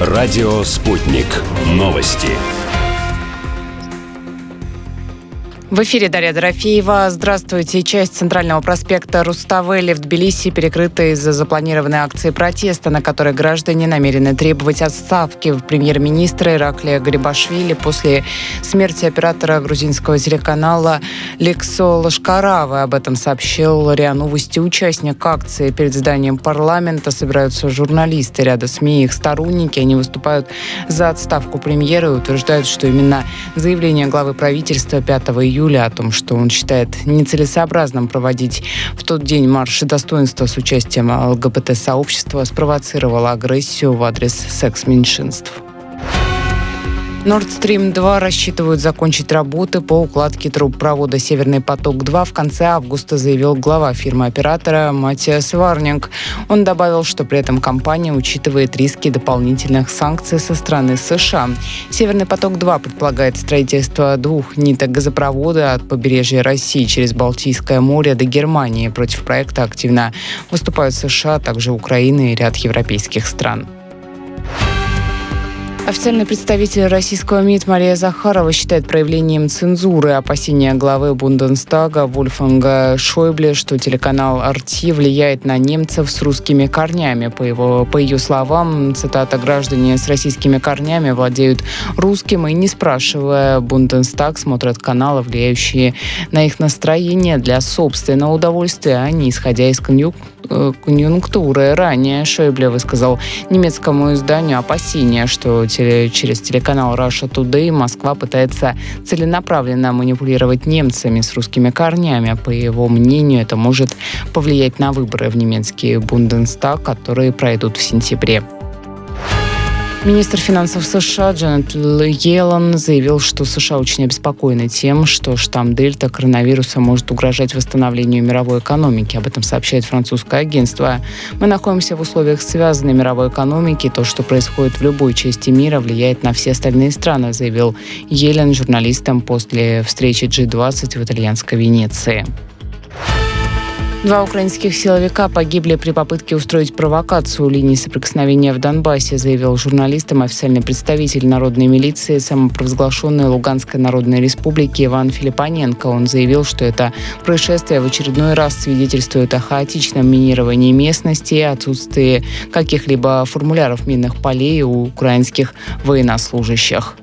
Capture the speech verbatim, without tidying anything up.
Радио «Спутник». Новости. В эфире Дарья Дорофеева. Здравствуйте. Часть центрального проспекта Руставели в Тбилиси перекрыта из-за запланированной акции протеста, на которой граждане намерены требовать отставки премьер-министра Ираклия Гарибашвили после смерти оператора грузинского телеканала Лексо Лашкаравы. Об этом сообщил РИА Новости участник акции. Перед зданием парламента собираются журналисты ряда СМИ и их сторонники. Они выступают за отставку премьера и утверждают, что именно заявление главы правительства пятого июля о том, что он считает нецелесообразным проводить в тот день марш достоинства с участием ЛГБТ-сообщества, спровоцировало агрессию в адрес секс-меньшинств. Nord Stream два рассчитывают закончить работы по укладке трубопровода «Северный поток-два» в конце августа, заявил глава фирмы-оператора Матиас Варнинг. Он добавил, что при этом компания учитывает риски дополнительных санкций со стороны США. «Северный поток-два» предполагает строительство двух ниток газопровода от побережья России через Балтийское море до Германии. Против проекта активно выступают США, а также Украина и ряд европейских стран. Официальный представитель российского МИД Мария Захарова считает проявлением цензуры опасения главы Бундестага Вольфганга Шойбле, что телеканал эр ти влияет на немцев с русскими корнями. По, его, по ее словам, цитата, «граждане с российскими корнями владеют русским и, не спрашивая Бундестаг, смотрят каналы, влияющие на их настроение для собственного удовольствия, а не исходя из конъюнктуры». Ранее Шойбле высказал немецкому изданию опасения, что через телеканал Russia Today Москва пытается целенаправленно манипулировать немцами с русскими корнями. По его мнению, это может повлиять на выборы в немецкий Бундестаг, которые пройдут в сентябре. Министр финансов США Джанет Йеллен заявил, что США очень обеспокоены тем, что штамм Дельта коронавируса может угрожать восстановлению мировой экономики. Об этом сообщает французское агентство. «Мы находимся в условиях связанной мировой экономики. То, что происходит в любой части мира, влияет на все остальные страны», заявил Йеллен журналистам после встречи джи двадцать в итальянской Венеции. Два украинских силовика погибли при попытке устроить провокацию у линии соприкосновения в Донбассе, заявил журналистам официальный представитель народной милиции самопровозглашенной Луганской Народной Республики Иван Филиппоненко. Он заявил, что это происшествие в очередной раз свидетельствует о хаотичном минировании местности и отсутствии каких-либо формуляров минных полей у украинских военнослужащих.